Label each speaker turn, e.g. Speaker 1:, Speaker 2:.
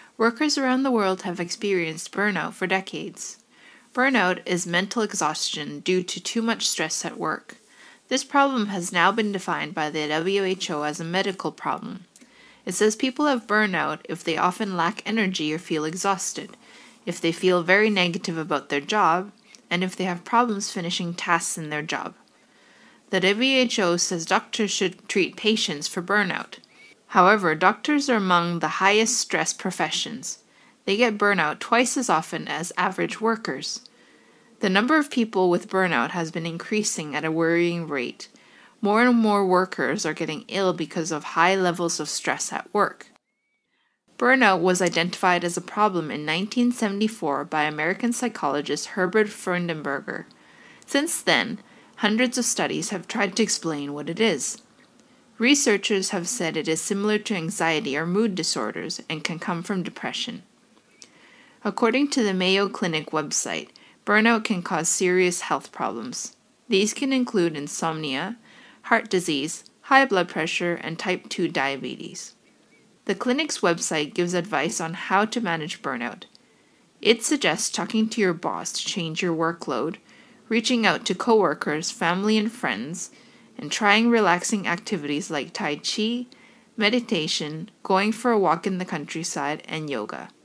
Speaker 1: Workers around the world have experienced burnout for decades. Burnout is mental exhaustion due to too much stress at work. This problem has now been defined by the WHO as a medical problem. It says people have burnout if they often lack energy or feel exhausted, if they feel very negative about their job, and if they have problems finishing tasks in their job. The WHO says doctors should treat patients for burnout. However, doctors are among the highest stress professions. They get burnout twice as often as average workers. The number of people with burnout has been increasing at a worrying rate. More and more workers are getting ill because of high levels of stress at work. Burnout was identified as a problem in 1974 by American psychologist Herbert Freudenberger. Since then, hundreds of studies have tried to explain what it is. Researchers have said it is similar to anxiety or mood disorders and can come from depression. According to the Mayo Clinic website, burnout can cause serious health problems. These can include insomnia, heart disease, high blood pressure, and type 2 diabetes. The clinic's website gives advice on how to manage burnout. It suggests talking to your boss to change your workload, reaching out to coworkers, family, and friends, and trying relaxing activities like Tai Chi, meditation, going for a walk in the countryside, and yoga.